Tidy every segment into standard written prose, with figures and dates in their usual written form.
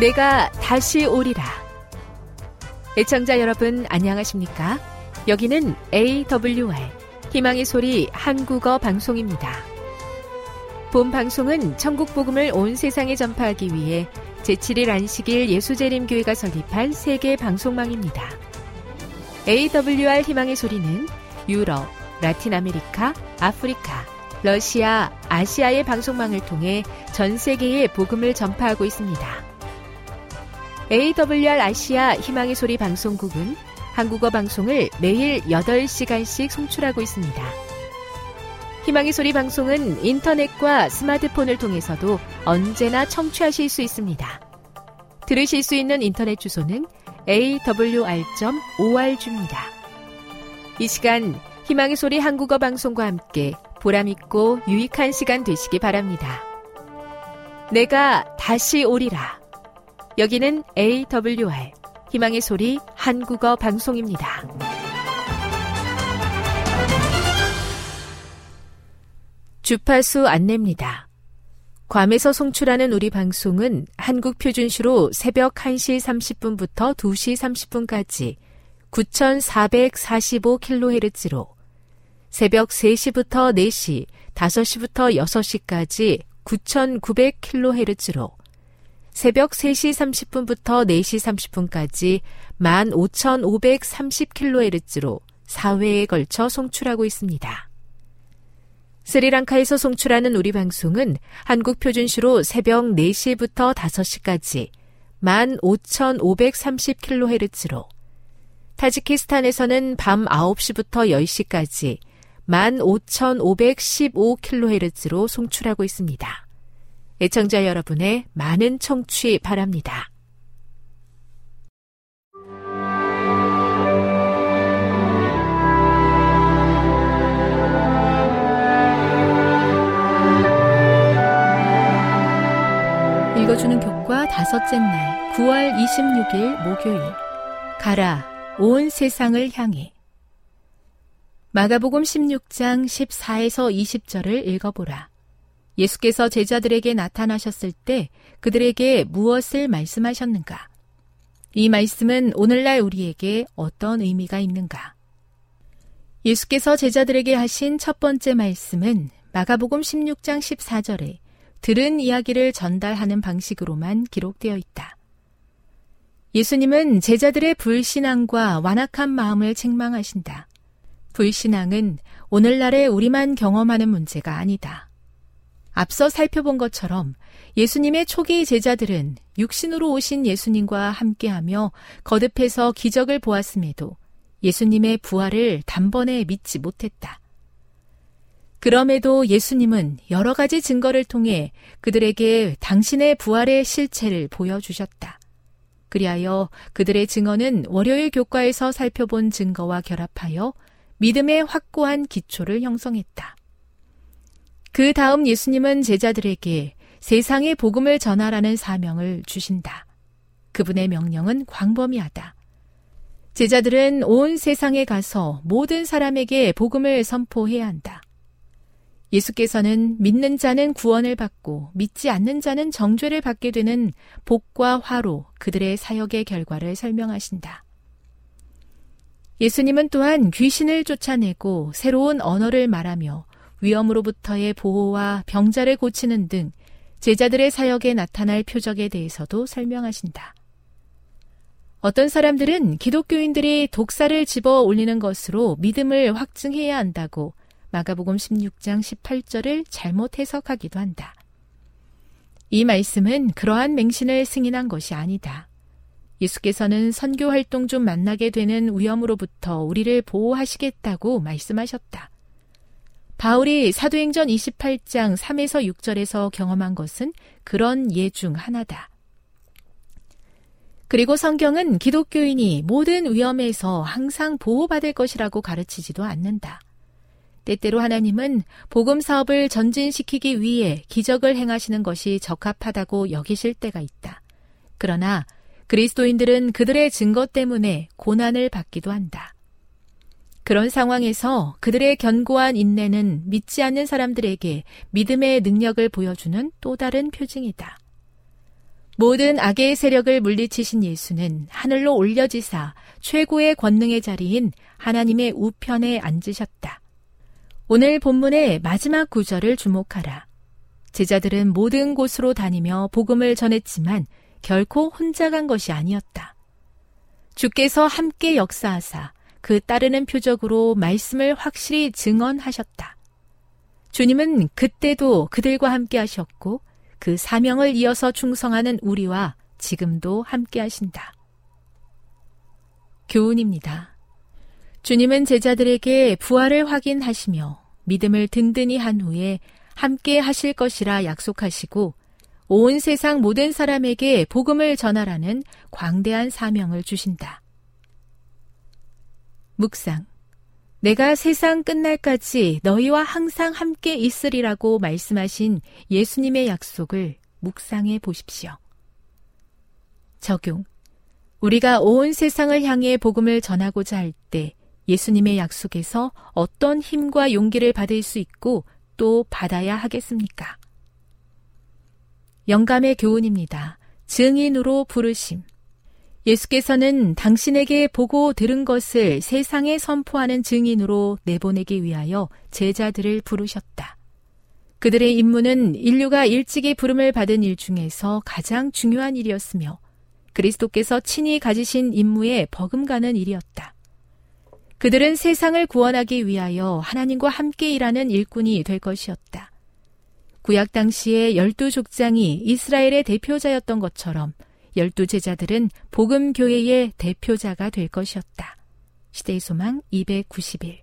내가 다시 오리라. 애청자 여러분 안녕하십니까? 여기는 AWR 희망의 소리 한국어 방송입니다. 본 방송은 천국 복음을 온 세상에 전파하기 위해 제7일 안식일 예수재림교회가 설립한 세계 방송망입니다. AWR 희망의 소리는 유럽, 라틴 아메리카, 아프리카, 러시아, 아시아의 방송망을 통해 전 세계에 복음을 전파하고 있습니다. AWR 아시아 희망의 소리 방송국은 한국어 방송을 매일 8시간씩 송출하고 있습니다. 희망의 소리 방송은 인터넷과 스마트폰을 통해서도 언제나 청취하실 수 있습니다. 들으실 수 있는 인터넷 주소는 awr.org입니다. 이 시간 희망의 소리 한국어 방송과 함께 보람있고 유익한 시간 되시기 바랍니다. 내가 다시 오리라. 여기는 AWR 희망의 소리 한국어 방송입니다. 주파수 안내입니다. 괌에서 송출하는 우리 방송은 한국 표준시로 새벽 1시 30분부터 2시 30분까지 9445kHz로 새벽 3시부터 4시, 5시부터 6시까지 9900kHz로 새벽 3시 30분부터 4시 30분까지 15530kHz로 4회에 걸쳐 송출하고 있습니다. 스리랑카에서 송출하는 우리 방송은 한국 표준시로 새벽 4시부터 5시까지 15530kHz로 타지키스탄에서는 밤 9시부터 10시까지 15515kHz로 송출하고 있습니다. 애청자 여러분의 많은 청취 바랍니다. 읽어주는 교과 다섯째 날 9월 26일 목요일 가라 온 세상을 향해 마가복음 16장 14에서 20절을 읽어보라. 예수께서 제자들에게 나타나셨을 때 그들에게 무엇을 말씀하셨는가? 이 말씀은 오늘날 우리에게 어떤 의미가 있는가? 예수께서 제자들에게 하신 첫 번째 말씀은 마가복음 16장 14절에 들은 이야기를 전달하는 방식으로만 기록되어 있다. 예수님은 제자들의 불신앙과 완악한 마음을 책망하신다. 불신앙은 오늘날의 우리만 경험하는 문제가 아니다. 앞서 살펴본 것처럼 예수님의 초기 제자들은 육신으로 오신 예수님과 함께하며 거듭해서 기적을 보았음에도 예수님의 부활을 단번에 믿지 못했다. 그럼에도 예수님은 여러 가지 증거를 통해 그들에게 당신의 부활의 실체를 보여주셨다. 그리하여 그들의 증언은 월요일 교과에서 살펴본 증거와 결합하여 믿음의 확고한 기초를 형성했다. 그 다음 예수님은 제자들에게 세상의 복음을 전하라는 사명을 주신다. 그분의 명령은 광범위하다. 제자들은 온 세상에 가서 모든 사람에게 복음을 선포해야 한다. 예수께서는 믿는 자는 구원을 받고 믿지 않는 자는 정죄를 받게 되는 복과 화로 그들의 사역의 결과를 설명하신다. 예수님은 또한 귀신을 쫓아내고 새로운 언어를 말하며 위험으로부터의 보호와 병자를 고치는 등 제자들의 사역에 나타날 표적에 대해서도 설명하신다. 어떤 사람들은 기독교인들이 독사를 집어 올리는 것으로 믿음을 확증해야 한다고 마가복음 16장 18절을 잘못 해석하기도 한다. 이 말씀은 그러한 맹신을 승인한 것이 아니다. 예수께서는 선교 활동 중 만나게 되는 위험으로부터 우리를 보호하시겠다고 말씀하셨다. 바울이 사도행전 28장 3에서 6절에서 경험한 것은 그런 예 중 하나다. 그리고 성경은 기독교인이 모든 위험에서 항상 보호받을 것이라고 가르치지도 않는다. 때때로 하나님은 복음 사업을 전진시키기 위해 기적을 행하시는 것이 적합하다고 여기실 때가 있다. 그러나 그리스도인들은 그들의 증거 때문에 고난을 받기도 한다. 그런 상황에서 그들의 견고한 인내는 믿지 않는 사람들에게 믿음의 능력을 보여주는 또 다른 표징이다. 모든 악의 세력을 물리치신 예수는 하늘로 올려지사 최고의 권능의 자리인 하나님의 우편에 앉으셨다. 오늘 본문의 마지막 구절을 주목하라. 제자들은 모든 곳으로 다니며 복음을 전했지만 결코 혼자 간 것이 아니었다. 주께서 함께 역사하사 그 따르는 표적으로 말씀을 확실히 증언하셨다. 주님은 그때도 그들과 함께 하셨고 그 사명을 이어서 충성하는 우리와 지금도 함께 하신다. 교훈입니다. 주님은 제자들에게 부활을 확인하시며 믿음을 든든히 한 후에 함께 하실 것이라 약속하시고 온 세상 모든 사람에게 복음을 전하라는 광대한 사명을 주신다. 묵상. 내가 세상 끝날까지 너희와 항상 함께 있으리라고 말씀하신 예수님의 약속을 묵상해 보십시오. 적용. 우리가 온 세상을 향해 복음을 전하고자 할 때 예수님의 약속에서 어떤 힘과 용기를 받을 수 있고 또 받아야 하겠습니까? 영감의 교훈입니다. 증인으로 부르심. 예수께서는 당신에게 보고 들은 것을 세상에 선포하는 증인으로 내보내기 위하여 제자들을 부르셨다. 그들의 임무는 인류가 일찍이 부름을 받은 일 중에서 가장 중요한 일이었으며 그리스도께서 친히 가지신 임무에 버금가는 일이었다. 그들은 세상을 구원하기 위하여 하나님과 함께 일하는 일꾼이 될 것이었다. 구약 당시의 12족장이 이스라엘의 대표자였던 것처럼 12제자들은 복음교회의 대표자가 될 것이었다. 시대의 소망 291.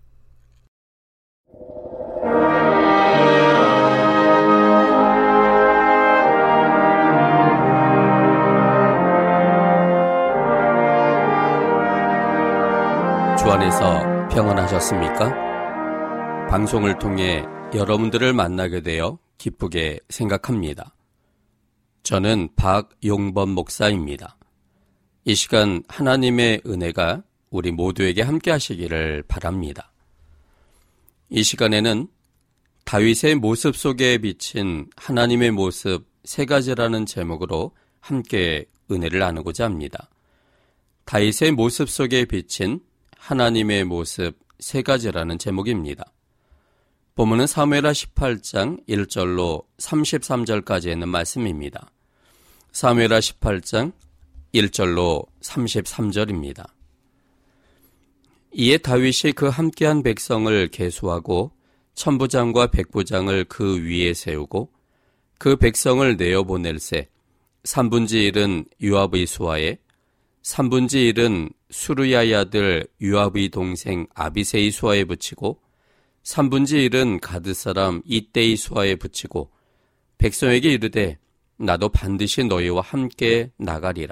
주 안에서 평안하셨습니까? 방송을 통해 여러분들을 만나게 되어 기쁘게 생각합니다. 저는 박용범 목사입니다. 이 시간 하나님의 은혜가 우리 모두에게 함께 하시기를 바랍니다. 이 시간에는 다윗의 모습 속에 비친 하나님의 모습 세 가지라는 제목으로 함께 은혜를 나누고자 합니다. 다윗의 모습 속에 비친 하나님의 모습 세 가지라는 제목입니다. 본문은 사무엘하 18장 1절로 33절까지 있는 말씀입니다. 사무엘하 18장 1절로 33절입니다. 이에 다윗이 그 함께한 백성을 계수하고 천부장과 백부장을 그 위에 세우고 그 백성을 내어보낼세 3분의 1은 요압의 수하에 3분의 1은 수르야의 아들 요압의 동생 아비새의 수하에 붙이고 3분의 1은 가드 사람 이때의 수하에 붙이고 백성에게 이르되 나도 반드시 너희와 함께 나가리라.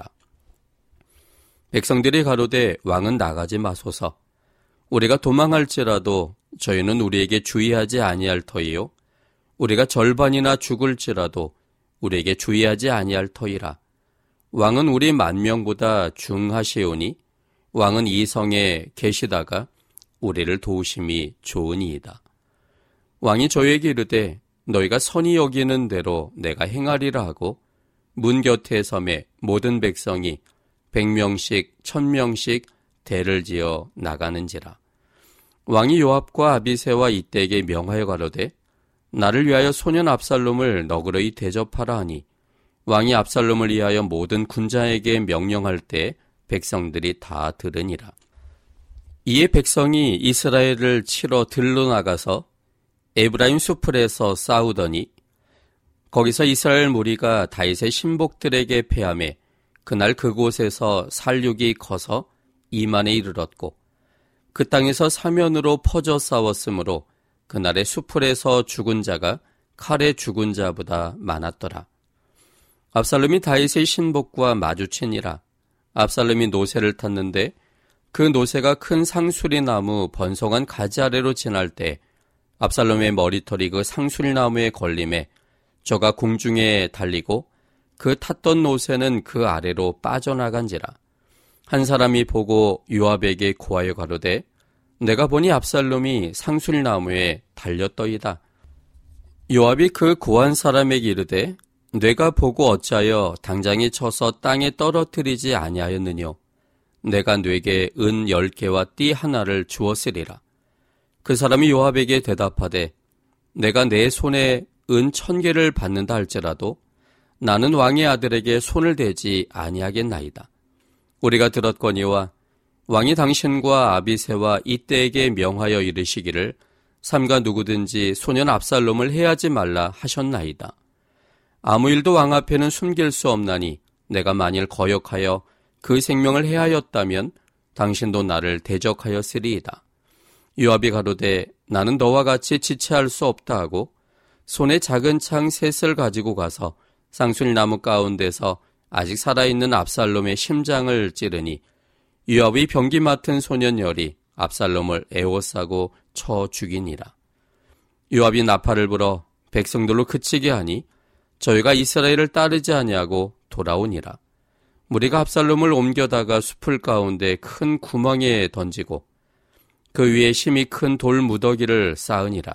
백성들이 가로되 왕은 나가지 마소서. 우리가 도망할지라도 저희는 우리에게 주의하지 아니할 터이요 우리가 절반이나 죽을지라도 우리에게 주의하지 아니할 터이라. 왕은 우리 만명보다 중하시오니 왕은 이 성에 계시다가 우리를 도우심이 좋으니이다. 왕이 저희에게 이르되 너희가 선히 여기는 대로 내가 행하리라 하고 문 곁에 섬에 모든 백성이 100명씩 1000명씩 대를 지어 나가는지라. 왕이 요압과 아비새와 이때에게 명하여 가로되 나를 위하여 소년 압살롬을 너그러이 대접하라 하니 왕이 압살롬을 위하여 모든 군자에게 명령할 때 백성들이 다 들으니라. 이에 백성이 이스라엘을 치러 들로 나가서 에브라임 수풀에서 싸우더니 거기서 이스라엘 무리가 다윗의 신복들에게 패하매 그날 그곳에서 살육이 커서 2만에 이르렀고 그 땅에서 사면으로 퍼져 싸웠으므로 그날의 수풀에서 죽은 자가 칼에 죽은 자보다 많았더라. 압살롬이 다윗의 신복과 마주치니라. 압살롬이 노새를 탔는데 그 노새가 큰 상수리 나무 번성한 가지 아래로 지날 때 압살롬의 머리털이 그 상수리 나무에 걸림에 저가 공중에 달리고 그 탔던 노새는 그 아래로 빠져나간지라. 한 사람이 보고 요압에게 고하여 가로되 내가 보니 압살롬이 상수리 나무에 달렸더이다. 요압이 그 고한 사람에게 이르되 내가 보고 어찌하여 당장에 쳐서 땅에 떨어뜨리지 아니하였느뇨. 내가 뇌게 은 10개와 띠 하나를 주었으리라. 그 사람이 요압에게 대답하되 내가 내 손에 은 1000개를 받는다 할지라도 나는 왕의 아들에게 손을 대지 아니하겠나이다. 우리가 들었거니와 왕이 당신과 아비새와 이때에게 명하여 이르시기를 삼가 누구든지 소년 압살롬을 해하지 말라 하셨나이다. 아무 일도 왕 앞에는 숨길 수 없나니 내가 만일 거역하여 그 생명을 해하였다면 당신도 나를 대적하였으리이다. 요압이 가로되 나는 너와 같이 지체할 수 없다 하고 손에 작은 창 셋을 가지고 가서 쌍술나무 가운데서 아직 살아있는 압살롬의 심장을 찌르니 요압의 병기 맡은 소년열이 압살롬을 에워싸고 쳐 죽이니라. 요압이 나팔을 불어 백성들로 그치게 하니 저희가 이스라엘을 따르지 아니하고 돌아오니라. 무리가 압살롬을 옮겨다가 숲을 가운데 큰 구멍에 던지고 그 위에 심히 큰 돌 무더기를 쌓으니라.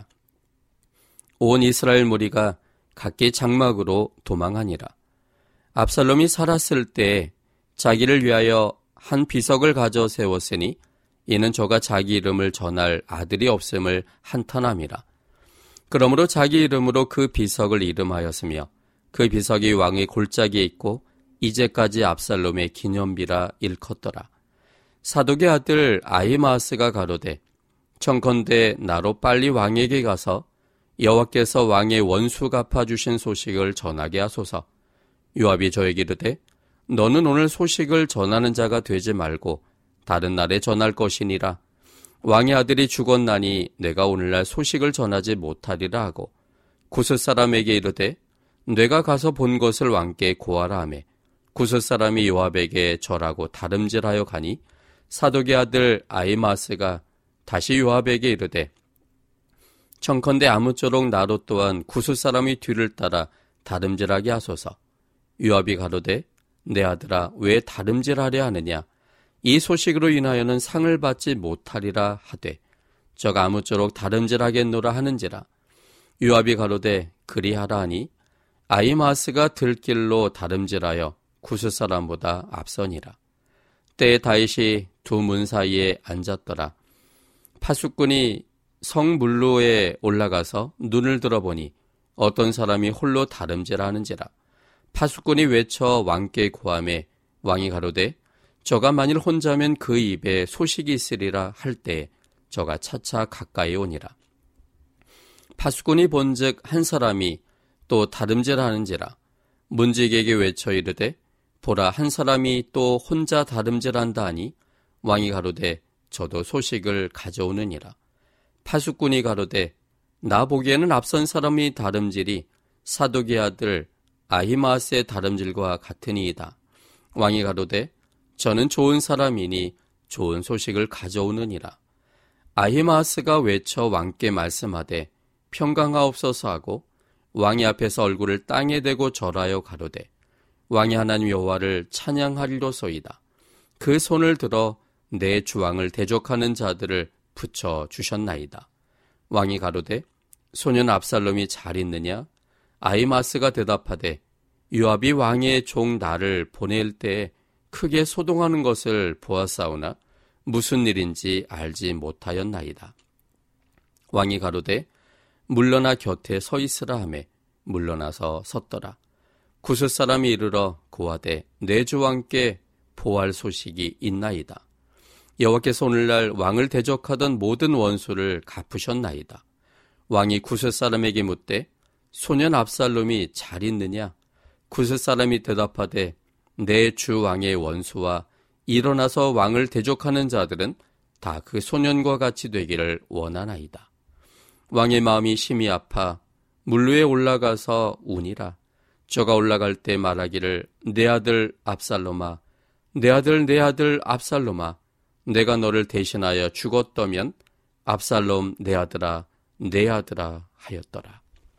온 이스라엘 무리가 각기 장막으로 도망하니라. 압살롬이 살았을 때 자기를 위하여 한 비석을 가져 세웠으니 이는 저가 자기 이름을 전할 아들이 없음을 한탄함이라. 그러므로 자기 이름으로 그 비석을 이름하였으며 그 비석이 왕의 골짜기에 있고 이제까지 압살롬의 기념비라 일컫더라. 사독의 아들 아히마아스가 가로되 청컨대 나로 빨리 왕에게 가서 여호와께서 왕의 원수 갚아주신 소식을 전하게 하소서. 요압이 저에게 이르되 너는 오늘 소식을 전하는 자가 되지 말고 다른 날에 전할 것이니라. 왕의 아들이 죽었나니 내가 오늘날 소식을 전하지 못하리라 하고 구스 사람에게 이르되 내가 가서 본 것을 왕께 고하라 하매 구스 사람이 요압에게 절하고 다름질하여 가니 사독의 아들 아히마스가 다시 요압에게 이르되 청컨대 아무쪼록 나로 또한 구스 사람이 뒤를 따라 다름질하게 하소서. 요압이 가로되 내 아들아 왜 다름질하려 하느냐. 이 소식으로 인하여는 상을 받지 못하리라 하되 저가 아무쪼록 다름질하겠노라 하는지라. 요압이 가로되 그리하라 하니 아히마스가 들길로 다름질하여 구스 사람보다 앞서니라. 때에 다윗이 두 문 사이에 앉았더라. 파수꾼이 성 물로에 올라가서 눈을 들어보니 어떤 사람이 홀로 다름질하는지라. 파수꾼이 외쳐 왕께 고하매 왕이 가로되 저가 만일 혼자면 그 입에 소식이 있으리라 할 때에 저가 차차 가까이 오니라. 파수꾼이 본즉 한 사람이 또 다름질하는지라. 문지기에게 외쳐 이르되 보라 한 사람이 또 혼자 다름질한다 하니 왕이 가로되 저도 소식을 가져오느니라. 파수꾼이 가로되 나 보기에는 앞선 사람이 다름질이 사독의 아들 아히마스의 다름질과 같으니이다. 왕이 가로되 저는 좋은 사람이니 좋은 소식을 가져오느니라. 아히마스가 외쳐 왕께 말씀하되 평강하옵소서 하고 왕의 앞에서 얼굴을 땅에 대고 절하여 가로되 왕이 하나님 여호와를 찬양하리로소이다. 그 손을 들어 내 주왕을 대적하는 자들을 붙여 주셨나이다. 왕이 가로되 소년 압살롬이 잘 있느냐? 아히마스가 대답하되 요압이 왕의 종 나를 보낼 때에 크게 소동하는 것을 보았사오나 무슨 일인지 알지 못하였나이다. 왕이 가로되 물러나 곁에 서 있으라 하매 물러나서 섰더라. 구스 사람이 이르러 고하되 내 주왕께 보할 소식이 있나이다. 여호와께서 오늘날 왕을 대적하던 모든 원수를 갚으셨나이다. 왕이 구스 사람에게 묻되 소년 압살롬이 잘 있느냐? 구스 사람이 대답하되 내 주 왕의 원수와 일어나서 왕을 대적하는 자들은 다 그 소년과 같이 되기를 원하나이다. 왕의 마음이 심히 아파 물루에 올라가서 우니라. 저가 올라갈 때 말하기를 내 아들 압살롬아, 내 아들 압살롬아, 내가 너를 대신하여 죽었더면 압살롬 내 아들아 하였더라.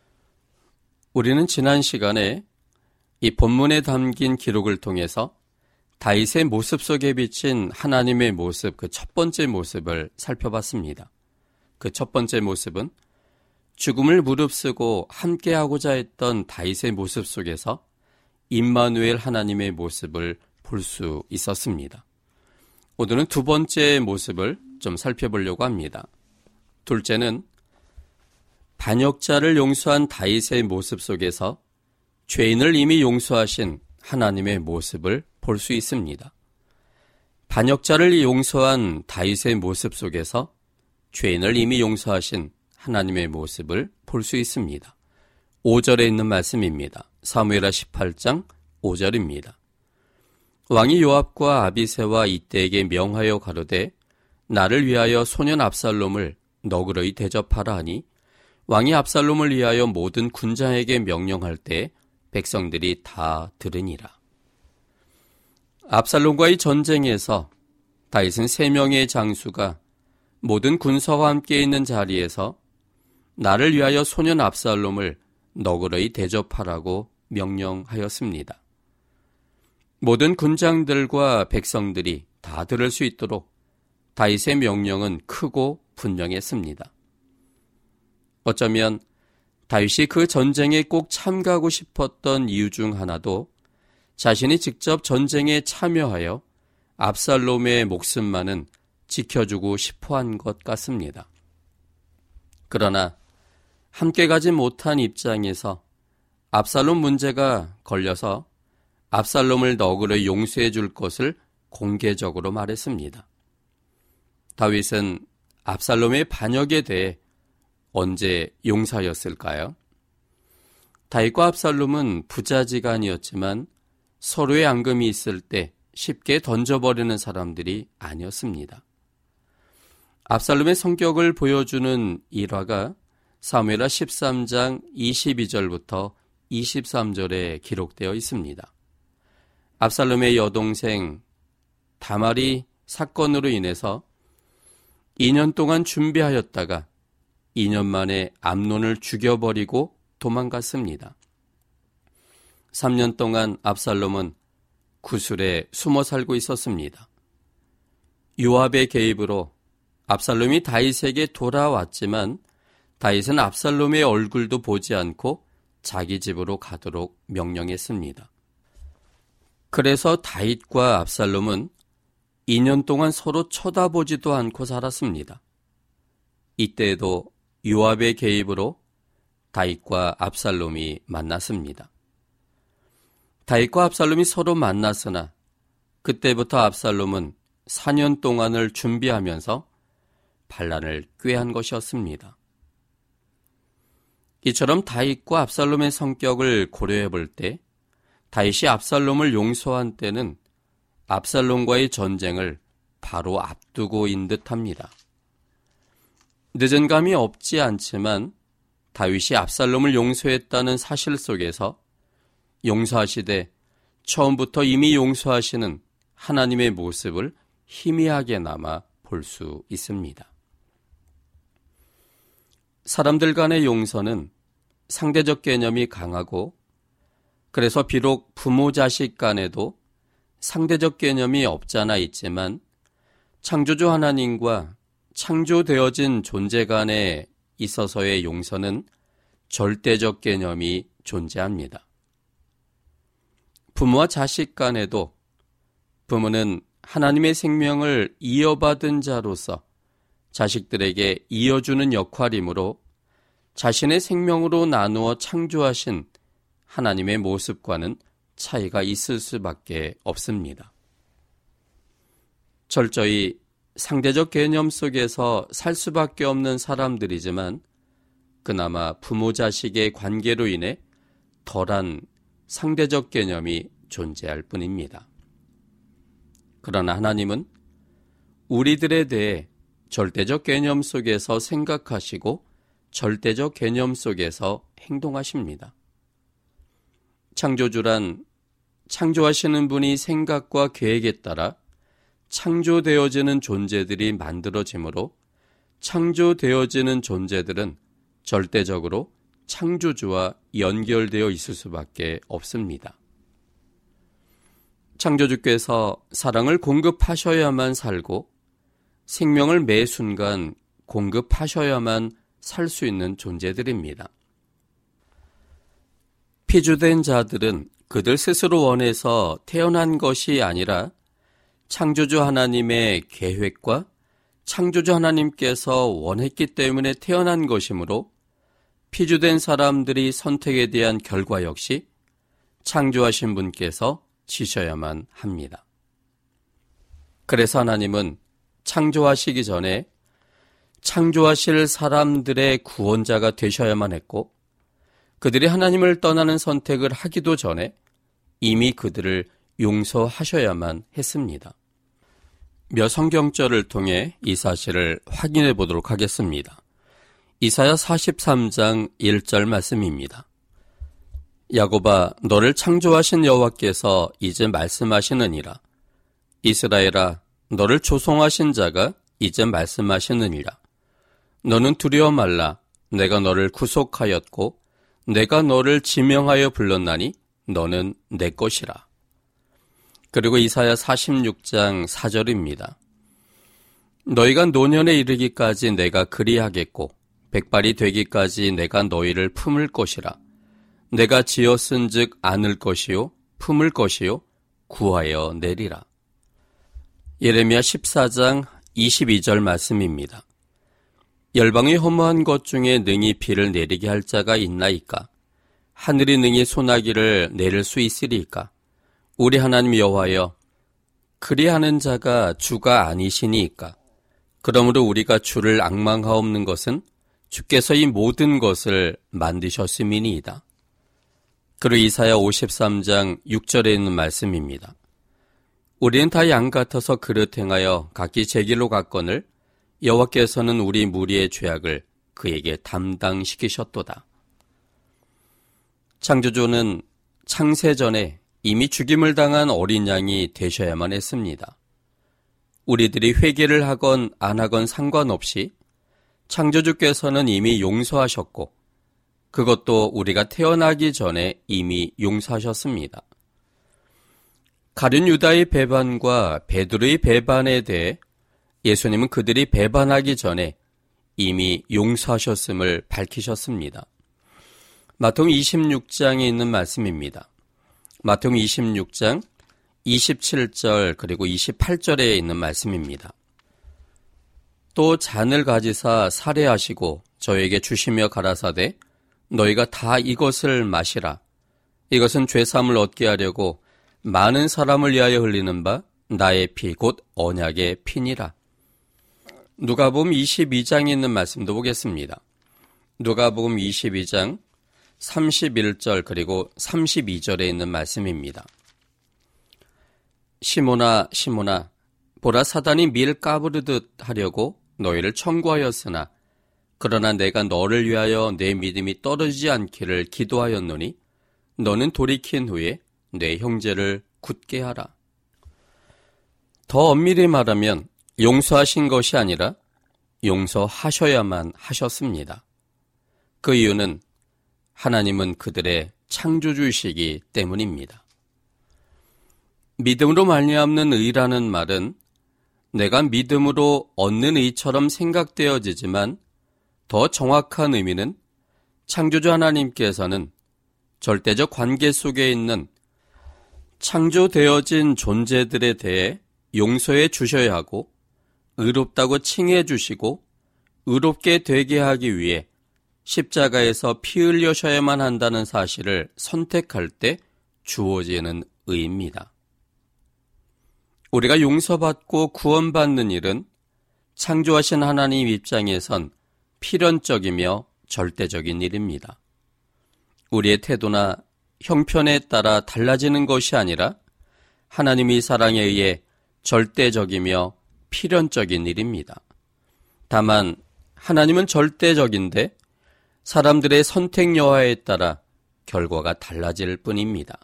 우리는 지난 시간에 이 본문에 담긴 기록을 통해서 다윗의 모습 속에 비친 하나님의 모습, 그 첫 번째 모습을 살펴봤습니다. 그 첫 번째 모습은 죽음을 무릅쓰고 함께하고자 했던 다윗의 모습 속에서 임마누엘 하나님의 모습을 볼 수 있었습니다. 오늘은 두 번째 모습을 좀 살펴보려고 합니다. 둘째는 반역자를 용서한 다윗의 모습 속에서 죄인을 이미 용서하신 하나님의 모습을 볼 수 있습니다. 반역자를 용서한 다윗의 모습 속에서 죄인을 이미 용서하신 하나님의 모습을 볼 수 있습니다. 5절에 있는 말씀입니다. 사무엘하 18장 5절입니다. 왕이 요압과 아비새와 이때에게 명하여 가로되 나를 위하여 소년 압살롬을 너그러이 대접하라 하니 왕이 압살롬을 위하여 모든 군장에게 명령할 때 백성들이 다 들으니라. 압살롬과의 전쟁에서 다윗은 3명의 장수가 모든 군사와 함께 있는 자리에서 나를 위하여 소년 압살롬을 너그러이 대접하라고 명령하였습니다. 모든 군장들과 백성들이 다 들을 수 있도록 다윗의 명령은 크고 분명했습니다. 어쩌면 다윗이 그 전쟁에 꼭 참가하고 싶었던 이유 중 하나도 자신이 직접 전쟁에 참여하여 압살롬의 목숨만은 지켜주고 싶어한 것 같습니다. 그러나 함께 가지 못한 입장에서 압살롬 문제가 걸려서 압살롬을 너그러이 용서해 줄 것을 공개적으로 말했습니다. 다윗은 압살롬의 반역에 대해 언제 용서하였을까요? 다윗과 압살롬은 부자지간이었지만 서로의 앙금이 있을 때 쉽게 던져버리는 사람들이 아니었습니다. 압살롬의 성격을 보여주는 일화가 사무엘하 13장 22절부터 23절에 기록되어 있습니다. 압살롬의 여동생 다말이 사건으로 인해서 2년 동안 준비하였다가 2년 만에 암논을 죽여버리고 도망갔습니다. 3년 동안 압살롬은 구술에 숨어 살고 있었습니다. 요압의 개입으로 압살롬이 다윗에게 돌아왔지만 다윗은 압살롬의 얼굴도 보지 않고 자기 집으로 가도록 명령했습니다. 그래서 다윗과 압살롬은 2년 동안 서로 쳐다보지도 않고 살았습니다. 이때에도 요압의 개입으로 다윗과 압살롬이 만났습니다. 다윗과 압살롬이 서로 만났으나 그때부터 압살롬은 4년 동안을 준비하면서 반란을 꾀한 것이었습니다. 이처럼 다윗과 압살롬의 성격을 고려해 볼 때 다윗이 압살롬을 용서한 때는 압살롬과의 전쟁을 바로 앞두고인 듯합니다. 늦은 감이 없지 않지만 다윗이 압살롬을 용서했다는 사실 속에서 용서하시되 처음부터 이미 용서하시는 하나님의 모습을 희미하게나마 볼 수 있습니다. 사람들 간의 용서는 상대적 개념이 강하고 그래서 비록 부모 자식 간에도 상대적 개념이 없잖아 있지만 창조주 하나님과 창조되어진 존재 간에 있어서의 용서는 절대적 개념이 존재합니다. 부모와 자식 간에도 부모는 하나님의 생명을 이어받은 자로서 자식들에게 이어주는 역할이므로 자신의 생명으로 나누어 창조하신 하나님의 모습과는 차이가 있을 수밖에 없습니다. 철저히 상대적 개념 속에서 살 수밖에 없는 사람들이지만 그나마 부모 자식의 관계로 인해 덜한 상대적 개념이 존재할 뿐입니다. 그러나 하나님은 우리들에 대해 절대적 개념 속에서 생각하시고 절대적 개념 속에서 행동하십니다. 창조주란 창조하시는 분이 생각과 계획에 따라 창조되어지는 존재들이 만들어지므로 창조되어지는 존재들은 절대적으로 창조주와 연결되어 있을 수밖에 없습니다. 창조주께서 사랑을 공급하셔야만 살고 생명을 매 순간 공급하셔야만 살 수 있는 존재들입니다. 피주된 자들은 그들 스스로 원해서 태어난 것이 아니라 창조주 하나님의 계획과 창조주 하나님께서 원했기 때문에 태어난 것이므로 피주된 사람들이 선택에 대한 결과 역시 창조하신 분께서 지셔야만 합니다. 그래서 하나님은 창조하시기 전에 창조하실 사람들의 구원자가 되셔야만 했고 그들이 하나님을 떠나는 선택을 하기도 전에 이미 그들을 용서하셔야만 했습니다. 몇 성경절을 통해 이 사실을 확인해 보도록 하겠습니다. 이사야 43장 1절 말씀입니다. 야곱아, 너를 창조하신 여호와께서 이제 말씀하시느니라. 이스라엘아, 너를 조성하신 자가 이제 말씀하시느니라. 너는 두려워 말라. 내가 너를 구속하였고 내가 너를 지명하여 불렀나니 너는 내 것이라. 그리고 이사야 46장 4절입니다. 너희가 노년에 이르기까지 내가 그리하겠고 백발이 되기까지 내가 너희를 품을 것이라. 내가 지었은즉 안을 것이요 품을 것이요 구하여 내리라. 예레미야 14장 22절 말씀입니다. 열방의 허무한 것 중에 능히 비를 내리게 할 자가 있나이까? 하늘이 능히 소나기를 내릴 수 있으리이까? 우리 하나님 여호와여, 그리하는 자가 주가 아니시니이까? 그러므로 우리가 주를 앙망하옵는 것은 주께서 이 모든 것을 만드셨음이니이다. 그리고 이사야 53장 6절에 있는 말씀입니다. 우리는 다 양 같아서 그릇 행하여 각기 제 길로 갔거늘 여호와께서는 우리 무리의 죄악을 그에게 담당시키셨도다. 창조주는 창세 전에 이미 죽임을 당한 어린 양이 되셔야만 했습니다. 우리들이 회개를 하건 안 하건 상관없이 창조주께서는 이미 용서하셨고 그것도 우리가 태어나기 전에 이미 용서하셨습니다. 가룟 유다의 배반과 베드로의 배반에 대해 예수님은 그들이 배반하기 전에 이미 용서하셨음을 밝히셨습니다. 마태복음 26장에 있는 말씀입니다. 마태복음 26장 27절 그리고 28절에 있는 말씀입니다. 또 잔을 가지사 살해하시고 저에게 주시며 가라사대 너희가 다 이것을 마시라. 이것은 죄사함을 얻게 하려고 많은 사람을 위하여 흘리는 바 나의 피 곧 언약의 피니라. 누가복음 22장에 있는 말씀도 보겠습니다. 누가복음 22장 31절 그리고 32절에 있는 말씀입니다. 시몬아 시몬아 보라 사단이 밀 까부르듯 하려고 너희를 청구하였으나 그러나 내가 너를 위하여 내 믿음이 떨어지지 않기를 기도하였노니 너는 돌이킨 후에 내 형제를 굳게 하라. 더 엄밀히 말하면 용서하신 것이 아니라 용서하셔야만 하셨습니다. 그 이유는 하나님은 그들의 창조주이시기 때문입니다. 믿음으로 말미암는 의라는 말은 내가 믿음으로 얻는 의처럼 생각되어지지만 더 정확한 의미는 창조주 하나님께서는 절대적 관계 속에 있는 창조되어진 존재들에 대해 용서해 주셔야 하고 의롭다고 칭해 주시고 의롭게 되게 하기 위해 십자가에서 피 흘려셔야만 한다는 사실을 선택할 때 주어지는 의입니다. 우리가 용서받고 구원받는 일은 창조하신 하나님 입장에선 필연적이며 절대적인 일입니다. 우리의 태도나 형편에 따라 달라지는 것이 아니라 하나님의 사랑에 의해 절대적이며 필연적인 일입니다. 다만 하나님은 절대적인데 사람들의 선택 여하에 따라 결과가 달라질 뿐입니다.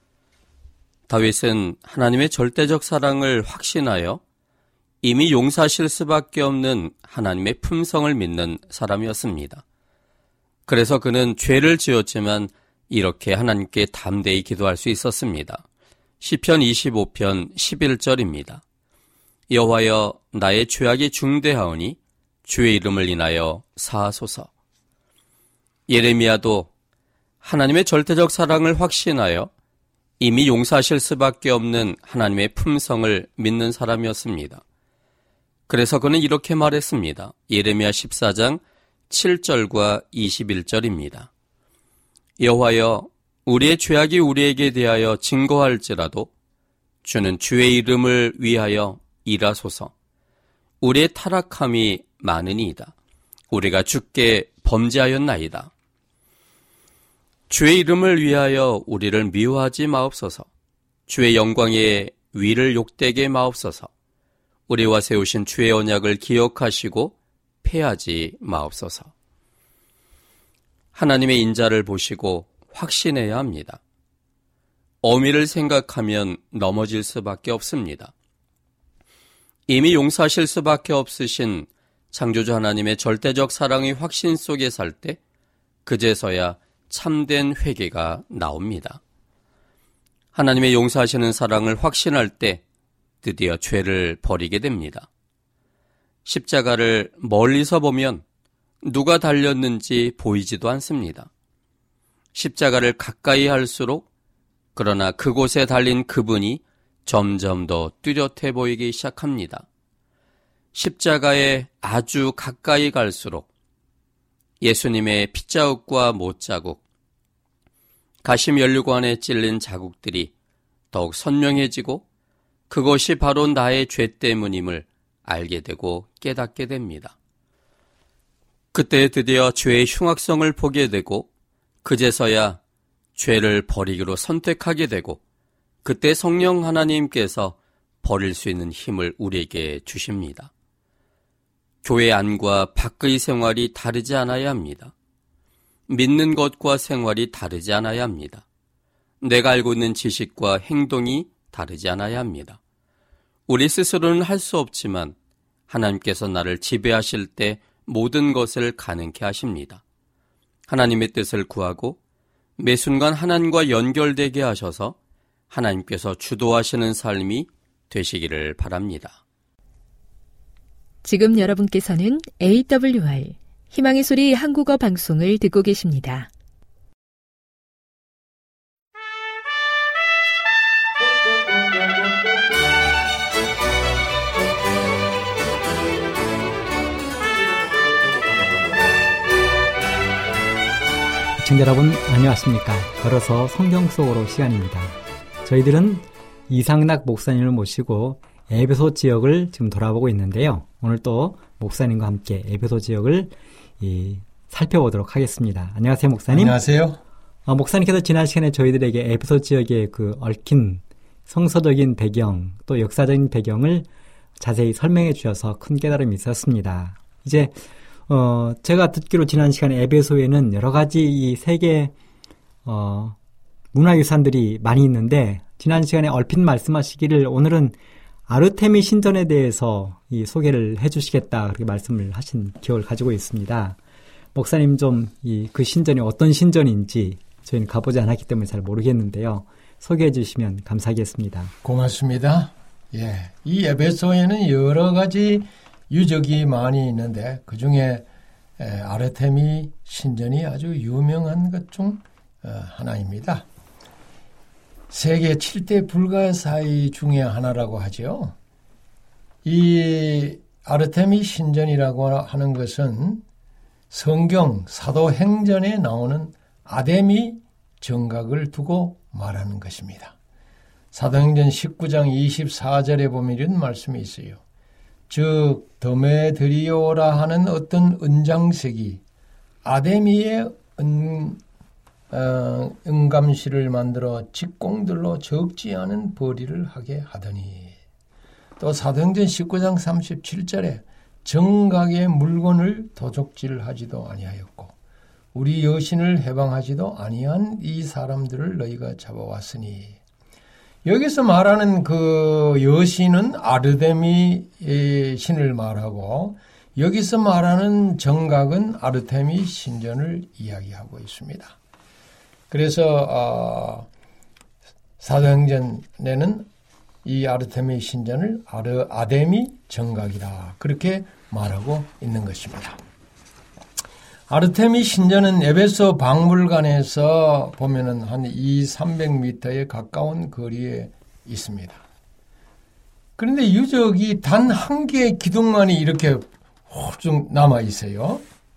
다윗은 하나님의 절대적 사랑을 확신하여 이미 용서하실 수밖에 없는 하나님의 품성을 믿는 사람이었습니다. 그래서 그는 죄를 지었지만 이렇게 하나님께 담대히 기도할 수 있었습니다. 시편 25편 11절입니다. 여호와여 나의 죄악이 중대하오니 주의 이름을 인하여 사하소서. 예레미야도 하나님의 절대적 사랑을 확신하여 이미 용서하실 수밖에 없는 하나님의 품성을 믿는 사람이었습니다. 그래서 그는 이렇게 말했습니다. 예레미야 14장 7절과 21절입니다. 여호와여, 우리의 죄악이 우리에게 대하여 증거할지라도 주는 주의 이름을 위하여 일하소서. 우리의 타락함이 많으니이다. 우리가 주께 범죄하였나이다. 주의 이름을 위하여 우리를 미워하지 마옵소서. 주의 영광의 위를 욕되게 마옵소서. 우리와 세우신 주의 언약을 기억하시고 패하지 마옵소서. 하나님의 인자를 보시고 확신해야 합니다. 어미를 생각하면 넘어질 수밖에 없습니다. 이미 용서하실 수밖에 없으신 창조주 하나님의 절대적 사랑의 확신 속에 살 때 그제서야 참된 회개가 나옵니다. 하나님의 용서하시는 사랑을 확신할 때 드디어 죄를 버리게 됩니다. 십자가를 멀리서 보면 누가 달렸는지 보이지도 않습니다. 십자가를 가까이 할수록 그러나 그곳에 달린 그분이 점점 더 뚜렷해 보이기 시작합니다. 십자가에 아주 가까이 갈수록 예수님의 핏자국과 못자국, 가시면류관에 찔린 자국들이 더욱 선명해지고 그것이 바로 나의 죄 때문임을 알게 되고 깨닫게 됩니다. 그때 드디어 죄의 흉악성을 보게 되고 그제서야 죄를 버리기로 선택하게 되고 그때 성령 하나님께서 버릴 수 있는 힘을 우리에게 주십니다. 교회 안과 밖의 생활이 다르지 않아야 합니다. 믿는 것과 생활이 다르지 않아야 합니다. 내가 알고 있는 지식과 행동이 다르지 않아야 합니다. 우리 스스로는 할 수 없지만 하나님께서 나를 지배하실 때 모든 것을 가능케 하십니다. 하나님의 뜻을 구하고 매 순간 하나님과 연결되게 하셔서 하나님께서 주도하시는 삶이 되시기를 바랍니다. 지금 여러분께서는 AWR 희망의 소리 한국어 방송을 듣고 계십니다. 시청자 여러분 안녕하십니까? 걸어서 성경 속으로 시간입니다. 저희들은 이상락 목사님을 모시고 에베소 지역을 지금 돌아보고 있는데요. 오늘 또 목사님과 함께 에베소 지역을 살펴보도록 하겠습니다. 안녕하세요, 목사님. 안녕하세요. 목사님께서 지난 시간에 저희들에게 에베소 지역의 그 얽힌 성서적인 배경 또 역사적인 배경을 자세히 설명해 주셔서 큰 깨달음이 있었습니다. 이제 제가 듣기로 지난 시간에 에베소에는 여러 가지 이 세계 문화유산들이 많이 있는데 지난 시간에 얼핏 말씀하시기를 오늘은 아르테미 신전에 대해서 이 소개를 해주시겠다 그렇게 말씀을 하신 기억을 가지고 있습니다. 목사님 좀 그 신전이 어떤 신전인지 저희는 가보지 않았기 때문에 잘 모르겠는데요. 소개해 주시면 감사하겠습니다. 고맙습니다. 예, 이 에베소에는 여러 가지 유적이 많이 있는데 그 중에 아르테미 신전이 아주 유명한 것 중 하나입니다. 세계 7대 불가사의 중에 하나라고 하죠. 이 아르테미 신전이라고 하는 것은 성경 사도행전에 나오는 아데미 정각을 두고 말하는 것입니다. 사도행전 19장 24절에 보면 이런 말씀이 있어요. 즉 드메드리오라 하는 어떤 은장색이 아데미의 은감실을 만들어 직공들로 적지 않은 벌이를 하게 하더니 또 사도행전 19장 37절에 정각의 물건을 도적질하지도 아니하였고 우리 여신을 해방하지도 아니한 이 사람들을 너희가 잡아왔으니 여기서 말하는 그 여신은 아르데미 신을 말하고 여기서 말하는 정각은 아르테미 신전을 이야기하고 있습니다. 그래서 사도행전에는 이 아르테미 신전을 아데미 정각이다 그렇게 말하고 있는 것입니다. 아르테미 신전은 에베소 박물관에서 보면은 한 200~300m에 가까운 거리에 있습니다. 그런데 유적이 단 한 개의 기둥만이 이렇게 쭉 남아 있어요.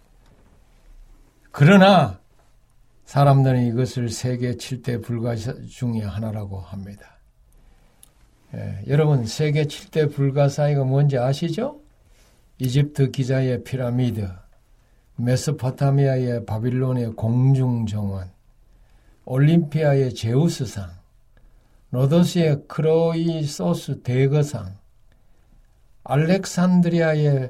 그러나 사람들은 이것을 세계 7대 불가사 중에 하나라고 합니다. 여러분, 세계 7대 불가사의가 뭔지 아시죠? 이집트 기자의 피라미드, 메소포타미아의 바빌론의 공중정원, 올림피아의 제우스상, 로도스의 크로이소스 대거상, 알렉산드리아의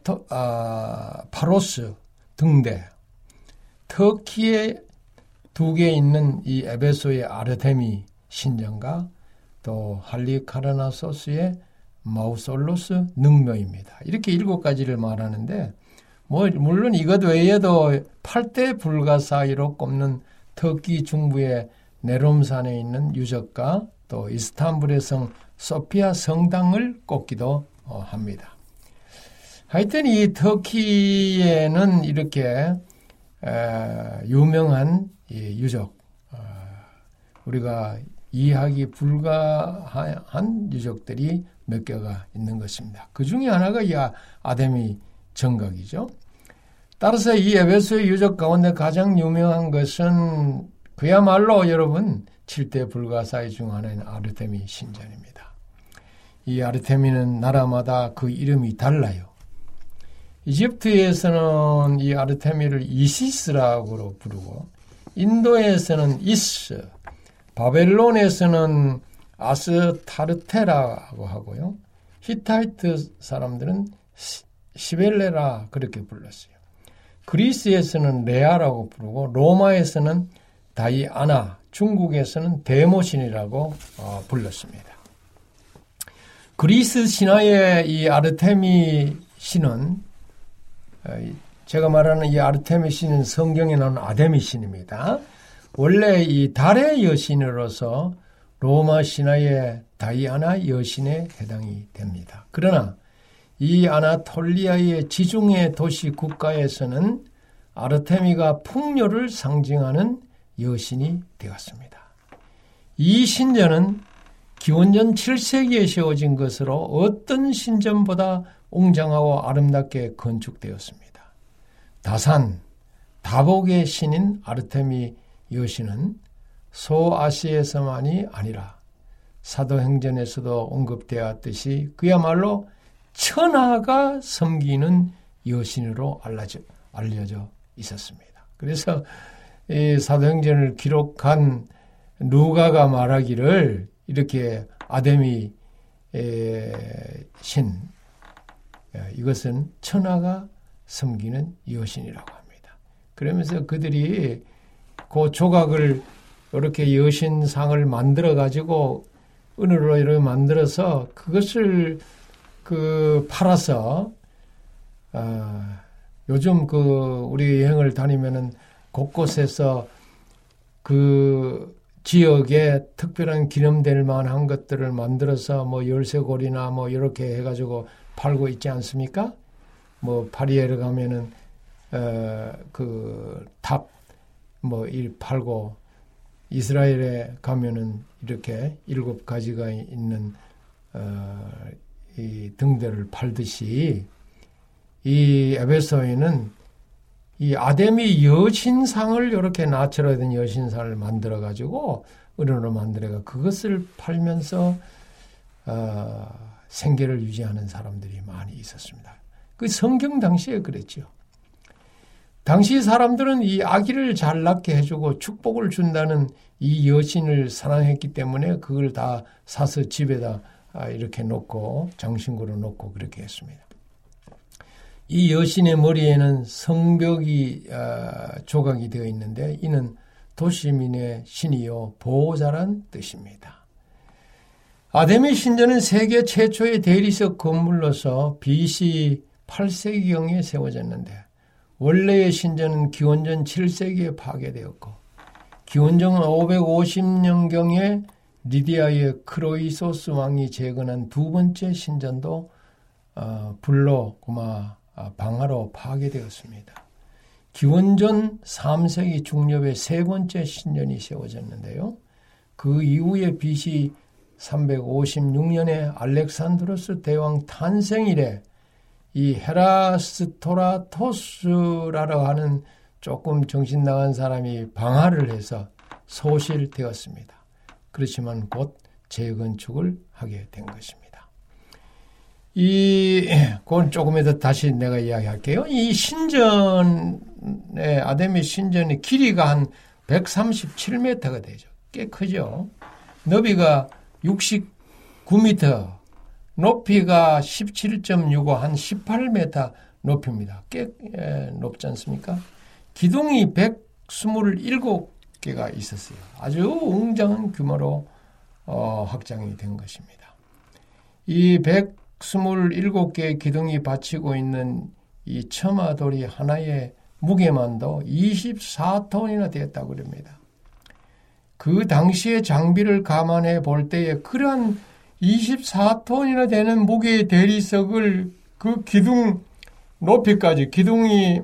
파로스 등대, 터키에 2개 있는 이 에베소의 아르테미 신전과 또 할리카르나소스의 마우솔로스 능묘입니다. 이렇게 7가지를 말하는데 물론 이것 외에도 8대 불가사의로 꼽는 터키 중부의 네롬산에 있는 유적과 또 이스탄불의 성 소피아 성당을 꼽기도 합니다. 하여튼 이 터키에는 이렇게 유명한 유적, 우리가 이해하기 불가한 유적들이 몇 개가 있는 것입니다. 그 중에 하나가 이 아데미 정각이죠. 따라서 이 에베소의 유적 가운데 가장 유명한 것은 그야말로 여러분 7대 불가사의 중 하나인 아르테미 신전입니다. 이 아르테미는 나라마다 그 이름이 달라요. 이집트에서는 이 아르테미를 이시스라고 부르고, 인도에서는 이스, 바벨론에서는 아스타르테라고 하고요. 히타이트 사람들은 시벨레라 그렇게 불렀어요. 그리스에서는 레아라고 부르고, 로마에서는 다이아나, 중국에서는 데모신이라고 불렀습니다. 그리스 신화의 이 아르테미 신은, 제가 말하는 이 아르테미 신은 성경에 나오는 아데미 신입니다. 원래 이 달의 여신으로서 로마 신화의 다이아나 여신에 해당이 됩니다. 그러나 이 아나톨리아의 지중해 도시 국가에서는 아르테미가 풍요를 상징하는 여신이 되었습니다. 이 신전은 기원전 7세기에 세워진 것으로 어떤 신전보다 웅장하고 아름답게 건축되었습니다. 다산, 다복의 신인 아르테미 여신은 소아시아에서만이 아니라 사도행전에서도 언급되었듯이 그야말로 천하가 섬기는 여신으로 알려져 있었습니다. 그래서 이 사도행전을 기록한 루가가 말하기를 이렇게 아데미 신, 이것은 천하가 섬기는 여신이라고 합니다. 그러면서 그들이 그 조각을 이렇게 여신상을 만들어 가지고 은으로 이렇게 만들어서 그것을 팔아서 요즘 우리 여행을 다니면은 곳곳에서 그 지역에 특별한 기념될 만한 것들을 만들어서 뭐 열쇠고리나 뭐 이렇게 해가지고 팔고 있지 않습니까? 뭐 파리에 가면은 그 탑 뭐 팔고, 이스라엘에 가면은 이렇게 7가지가 있는 이 등대를 팔듯이 이 에베소에는 이 아데미 여신상을 이렇게 나처럼 된 여신상을 만들어 가지고 은으로 만들어가 그것을 팔면서 생계를 유지하는 사람들이 많이 있었습니다. 그 성경 당시에 그랬죠. 당시 사람들은 이 아기를 잘 낳게 해주고 축복을 준다는 이 여신을 사랑했기 때문에 그걸 다 사서 집에다 이렇게 놓고 장신구로 놓고 그렇게 했습니다. 이 여신의 머리에는 성벽이 조각이 되어 있는데 이는 도시민의 신이요 보호자란 뜻입니다. 아데미 신전은 세계 최초의 대리석 건물로서 BC 8세기경에 세워졌는데 원래의 신전은 기원전 7세기에 파괴되었고 기원전 550년경에 리디아의 크로이소스 왕이 재건한 2번째 신전도 불로 방화로 파괴되었습니다. 기원전 3세기 중엽에 세 번째 신전이 세워졌는데요. 그 이후에 BC 356년에 알렉산드로스 대왕 탄생일에 이 헤라스토라토스라고 하는 조금 정신 나간 사람이 방화를 해서 소실되었습니다. 그렇지만 곧 재건축을 하게 된 것입니다. 그건 조금 이따 다시 내가 이야기할게요. 이 신전의, 아데미 신전의 길이가 한 137m가 되죠. 꽤 크죠. 너비가 69m, 높이가 17.65, 한 18m 높입니다. 꽤 높지 않습니까? 기둥이 127개가 있었어요. 아주 웅장한 규모로 확장이 된 것입니다. 이 127개의 기둥이 받치고 있는 이 처마돌이 하나의 무게만도 24톤이나 되었다고 그럽니다. 그 당시의 장비를 감안해 볼 때에 그러한 24톤이나 되는 무게의 대리석을 그 기둥 높이까지, 기둥이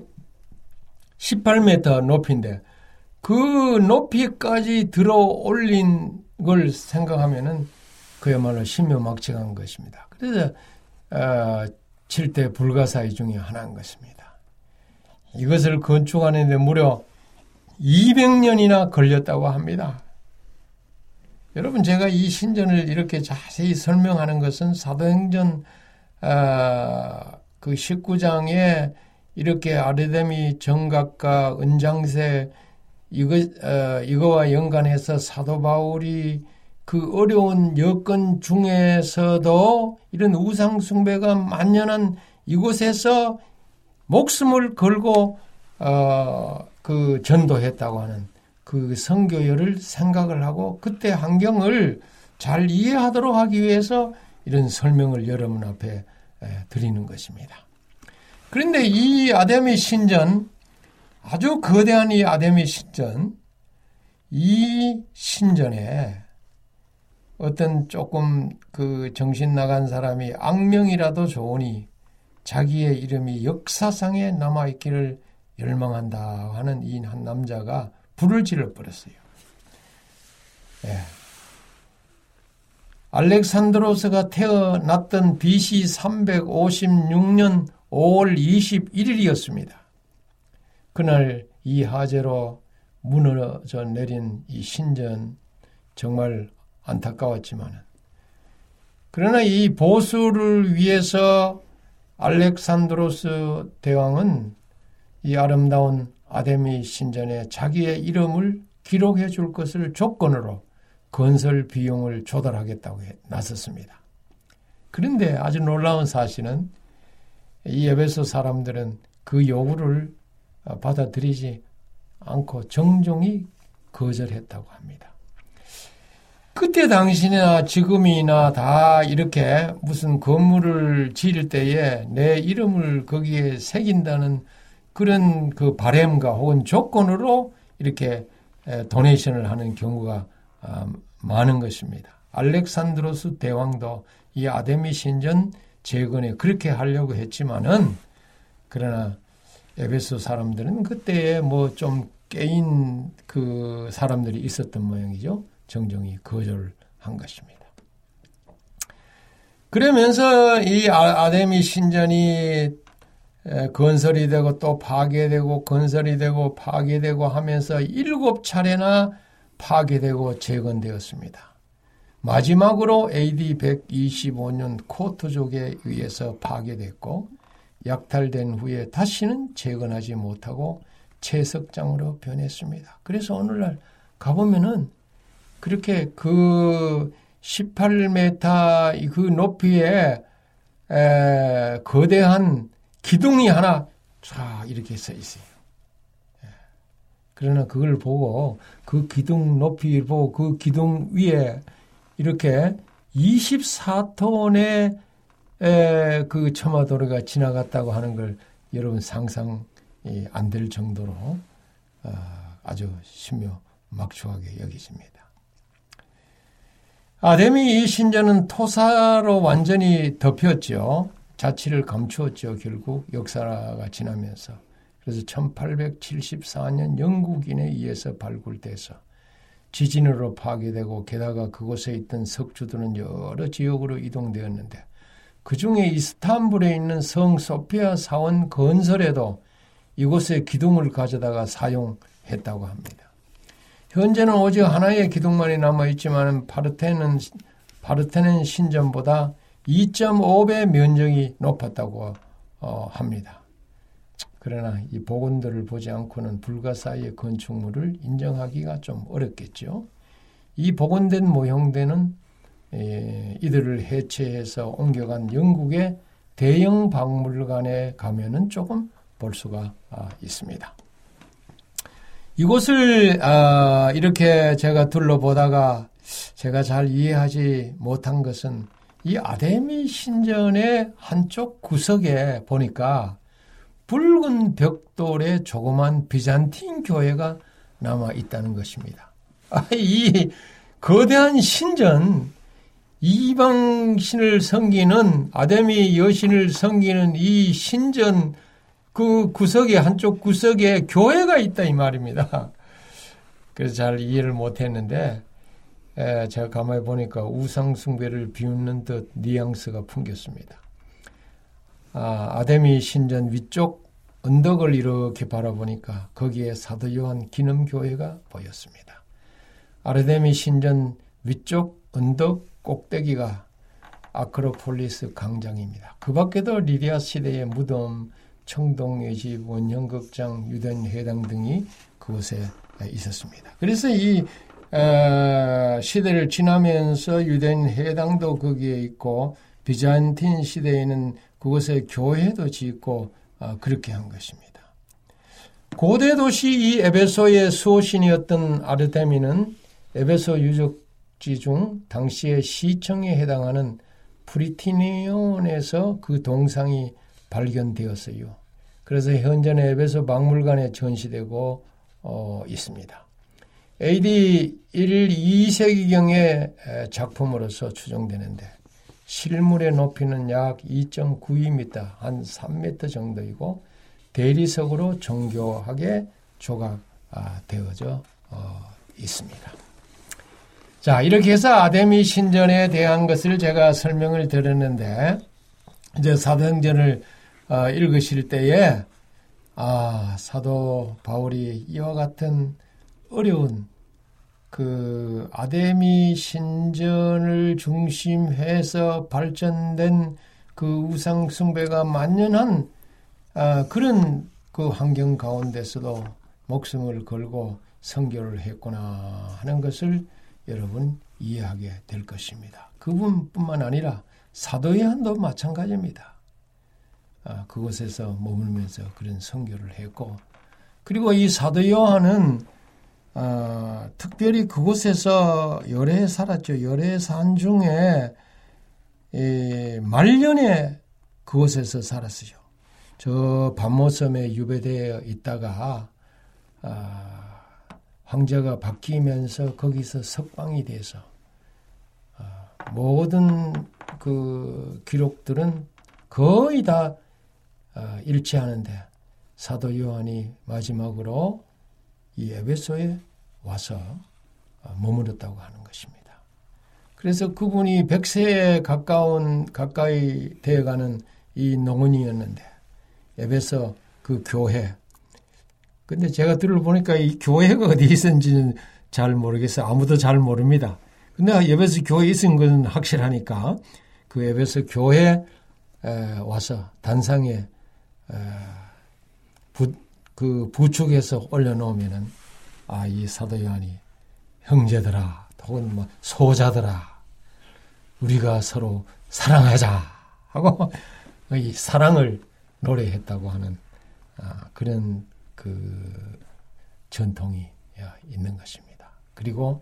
18m 높이인데 그 높이까지 들어 올린 걸 생각하면은 그야말로 신묘막측한 것입니다. 그래서 7대 불가사의 중에 하나인 것입니다. 이것을 건축하는 데 무려 200년이나 걸렸다고 합니다. 여러분, 제가 이 신전을 이렇게 자세히 설명하는 것은 사도행전 그 19장에 이렇게 아르데미 정각과 은장새 이거와 연관해서 사도 바울이 그 어려운 여건 중에서도 이런 우상 숭배가 만연한 이곳에서 목숨을 걸고 그 전도했다고 하는 그 선교열을 생각을 하고 그때 환경을 잘 이해하도록 하기 위해서 이런 설명을 여러분 앞에 드리는 것입니다. 그런데 이 아데미 신전, 아주 거대한 이 아데미 신전, 이 신전에 어떤 조금 그 정신 나간 사람이 악명이라도 좋으니 자기의 이름이 역사상에 남아있기를 열망한다 하는 이 한 남자가 불을 질러버렸어요. 예. 알렉산드로스가 태어났던 BC 356년 5월 21일이었습니다. 그날 이 화재로 무너져 내린 이 신전 정말 안타까웠지만 그러나 이 보수를 위해서 알렉산드로스 대왕은 이 아름다운 아데미 신전에 자기의 이름을 기록해 줄 것을 조건으로 건설 비용을 조달하겠다고 나섰습니다. 그런데 아주 놀라운 사실은 이 에베소 사람들은 그 요구를 받아들이지 않고 정중히 거절했다고 합니다. 그때 당시나 지금이나 다 이렇게 무슨 건물을 지을 때에 내 이름을 거기에 새긴다는 그런 그 바램과 혹은 조건으로 이렇게 도네이션을 하는 경우가 많은 것입니다. 알렉산드로스 대왕도 이 아데미 신전 재건에 그렇게 하려고 했지만은 그러나 에베소 사람들은 그때에 뭐 좀 깨인 그 사람들이 있었던 모양이죠. 정정히 거절한 것입니다. 그러면서 이 아데미 신전이 건설이 되고 또 파괴되고 건설이 되고 파괴되고 하면서 7차례나 파괴되고 재건되었습니다. 마지막으로 AD 125년 코트족에 의해서 파괴됐고 약탈된 후에 다시는 재건하지 못하고 채석장으로 변했습니다. 그래서 오늘날 가보면은 그렇게 그 18m 그 높이에 거대한 기둥이 하나 쫙 이렇게 서 있어요. 그러나 그걸 보고 그 기둥 높이를 보고 그 기둥 위에 이렇게 24톤의 그 처마도로가 지나갔다고 하는 걸 여러분 상상이 안 될 정도로 아주 신묘막측하게 여기십니다. 아데미 이 신전은 토사로 완전히 덮였죠. 자취를 감추었죠. 결국 역사가 지나면서. 그래서 1874년 영국인에 의해서 발굴돼서 지진으로 파괴되고 게다가 그곳에 있던 석주들은 여러 지역으로 이동되었는데 그중에 이스탄불에 있는 성 소피아 사원 건설에도 이곳에 기둥을 가져다가 사용했다고 합니다. 현재는 오직 하나의 기둥만이 남아있지만 파르테논 신전보다 2.5배 면적이 높았다고 합니다. 그러나 이 복원들을 보지 않고는 불가사의의 건축물을 인정하기가 좀 어렵겠죠. 이 복원된 모형들은 이들을 해체해서 옮겨간 영국의 대형 박물관에 가면은 조금 볼 수가 있습니다. 이곳을 이렇게 제가 둘러보다가 제가 잘 이해하지 못한 것은 이 아데미 신전의 한쪽 구석에 보니까 붉은 벽돌의 조그만 비잔틴 교회가 남아 있다는 것입니다. 이 거대한 신전, 이방신을 섬기는 아데미 여신을 섬기는 이 신전 그 구석에 한쪽 구석에 교회가 있다 이 말입니다. 그래서 잘 이해를 못했는데 제가 가만히 보니까 우상 숭배를 비웃는 듯 뉘앙스가 풍겼습니다. 아데미 신전 위쪽 언덕을 이렇게 바라보니까 거기에 사도 요한 기념교회가 보였습니다. 아데미 신전 위쪽 언덕 꼭대기가 아크로폴리스 광장입니다. 그 밖에도 리디아 시대의 무덤, 청동의 집, 원형극장, 유대인 회당 등이 그곳에 있었습니다. 그래서 이 시대를 지나면서 유대인 회당도 거기에 있고 비잔틴 시대에는 그곳에 교회도 짓고 그렇게 한 것입니다. 고대 도시 이 에베소의 수호신이었던 아르테미는 에베소 유적지 중 당시의 시청에 해당하는 프리티니온에서 그 동상이 발견되었어요. 그래서 현재는 에베소 박물관에 전시되고 있습니다. AD 1, 2세기경의 작품으로서 추정되는데 실물의 높이는 약 2.92m, 한 3m 정도이고 대리석으로 정교하게 조각되어져 있습니다. 자, 이렇게 해서 아데미 신전에 대한 것을 제가 설명을 드렸는데 이제 사도행전을 읽으실 때에 사도 바울이 이와 같은 어려운 그 아데미 신전을 중심해서 발전된 그 우상 숭배가 만연한 그런 그 환경 가운데서도 목숨을 걸고 선교를 했구나 하는 것을 여러분 이해하게 될 것입니다. 그분뿐만 아니라 사도 요한도 마찬가지입니다. 그곳에서 머물면서 그런 선교를 했고 그리고 이 사도 요한은 특별히 그곳에서 열해 살았죠. 열해 산 중에 말년에 그곳에서 살았어요. 저 반모섬에 유배되어 있다가 황제가 바뀌면서 거기서 석방이 돼서 모든 그 기록들은 거의 다 일치하는데 사도 요한이 마지막으로 이 에베소에 와서 머물렀다고 하는 것입니다. 그래서 그분이 100세에 가까이 되어가는 이 농원이었는데 에베소 그 교회. 근데 제가 들어보니까 이 교회가 어디 있었는지는 잘 모르겠어요. 아무도 잘 모릅니다. 근데 에베소 교회에 있은 건 확실하니까 그 에베소 교회에 와서 단상에 그 부축해서 올려놓으면은 이 사도 요한이 형제들아, 혹은 뭐 소자들아, 우리가 서로 사랑하자 하고 이 사랑을 노래했다고 하는 그런 그 전통이 있는 것입니다. 그리고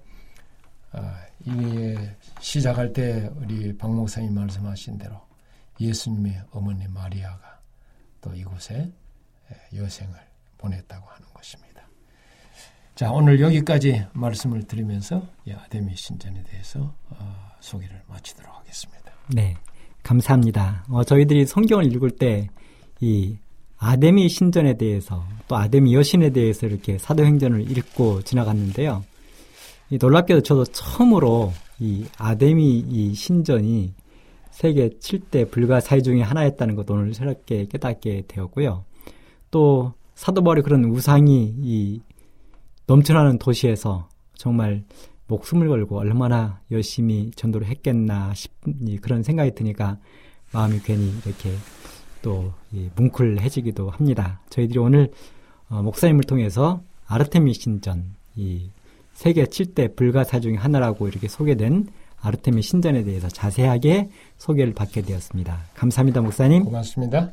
이 시작할 때 우리 박 목사님 말씀하신 대로 예수님의 어머니 마리아가 또 이곳에 여생을 보냈다고 하는 것입니다. 자, 오늘 여기까지 말씀을 드리면서 아데미 신전에 대해서 소개를 마치도록 하겠습니다. 네, 감사합니다. 저희들이 성경을 읽을 때 이 아데미 신전에 대해서 또 아데미 여신에 대해서 이렇게 사도행전을 읽고 지나갔는데요. 놀랍게도 저도 처음으로 이 아데미 이 신전이 세계 7대 불가사의 중에 하나였다는 것 오늘 새롭게 깨닫게 되었고요. 또 사도 바울이 그런 우상이 이 넘쳐나는 도시에서 정말 목숨을 걸고 얼마나 열심히 전도를 했겠나 싶은 그런 생각이 드니까 마음이 괜히 이렇게 또 뭉클해지기도 합니다. 저희들이 오늘 목사님을 통해서 아르테미 신전, 이 세계 7대 불가사의 중에 하나라고 이렇게 소개된 아르테미 신전에 대해서 자세하게 소개를 받게 되었습니다. 감사합니다, 목사님. 고맙습니다.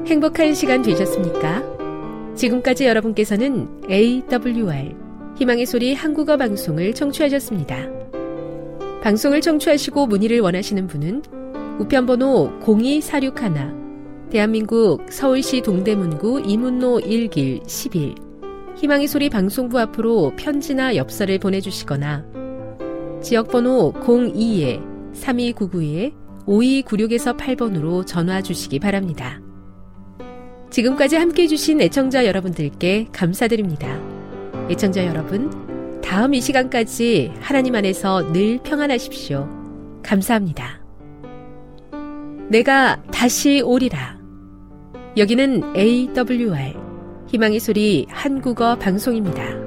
행복한 시간 되셨습니까? 지금까지 여러분께서는 AWR 희망의 소리 한국어 방송을 청취하셨습니다. 방송을 청취하시고 문의를 원하시는 분은 우편번호 02461 대한민국 서울시 동대문구 이문로 1길 11 희망의 소리 방송부 앞으로 편지나 엽서를 보내주시거나 지역번호 02-3299-5296에서 8번으로 전화 주시기 바랍니다. 지금까지 함께해 주신 애청자 여러분들께 감사드립니다. 애청자 여러분, 다음 이 시간까지 하나님 안에서 늘 평안하십시오. 감사합니다. 내가 다시 오리라. 여기는 AWR 희망의 소리 한국어 방송입니다.